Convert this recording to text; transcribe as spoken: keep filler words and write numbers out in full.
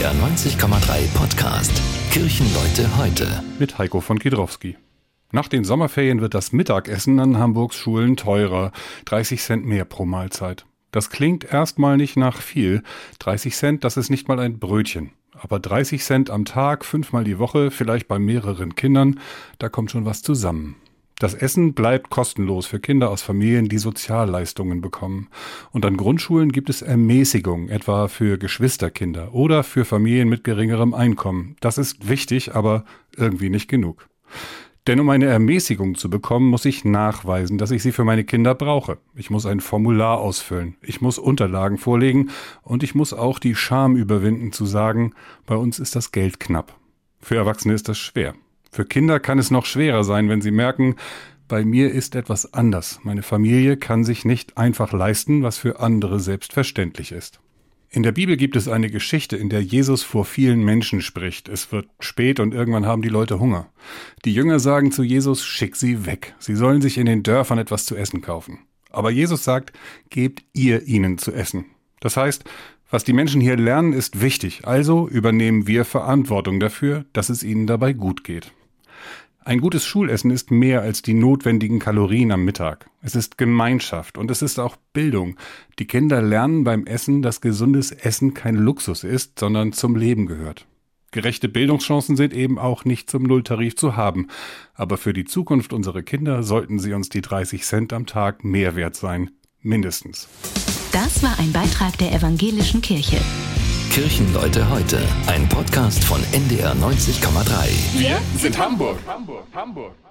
R neunzig Komma drei Podcast Kirchenleute heute mit Heiko von Kiedrowski. Nach den Sommerferien wird das Mittagessen an Hamburgs Schulen teurer, dreißig Cent mehr pro Mahlzeit. Das klingt erstmal nicht nach viel. dreißig Cent, das ist nicht mal ein Brötchen. Aber dreißig Cent am Tag, fünfmal die Woche, vielleicht bei mehreren Kindern, da kommt schon was zusammen. Das Essen bleibt kostenlos für Kinder aus Familien, die Sozialleistungen bekommen. Und an Grundschulen gibt es Ermäßigung, etwa für Geschwisterkinder oder für Familien mit geringerem Einkommen. Das ist wichtig, aber irgendwie nicht genug. Denn um eine Ermäßigung zu bekommen, muss ich nachweisen, dass ich sie für meine Kinder brauche. Ich muss ein Formular ausfüllen, ich muss Unterlagen vorlegen und ich muss auch die Scham überwinden zu sagen, bei uns ist das Geld knapp. Für Erwachsene ist das schwer. Für Kinder kann es noch schwerer sein, wenn sie merken, bei mir ist etwas anders. Meine Familie kann sich nicht einfach leisten, was für andere selbstverständlich ist. In der Bibel gibt es eine Geschichte, in der Jesus vor vielen Menschen spricht. Es wird spät und irgendwann haben die Leute Hunger. Die Jünger sagen zu Jesus, schick sie weg. Sie sollen sich in den Dörfern etwas zu essen kaufen. Aber Jesus sagt, gebt ihr ihnen zu essen. Das heißt, was die Menschen hier lernen, ist wichtig. Also übernehmen wir Verantwortung dafür, dass es ihnen dabei gut geht. Ein gutes Schulessen ist mehr als die notwendigen Kalorien am Mittag. Es ist Gemeinschaft und es ist auch Bildung. Die Kinder lernen beim Essen, dass gesundes Essen kein Luxus ist, sondern zum Leben gehört. Gerechte Bildungschancen sind eben auch nicht zum Nulltarif zu haben. Aber für die Zukunft unserer Kinder sollten sie uns die dreißig Cent am Tag mehr wert sein. Mindestens. Das war ein Beitrag der Evangelischen Kirche. Kirchenleute heute, ein Podcast von N D R neunzig Komma drei. Wir sind Hamburg. Hamburg, Hamburg.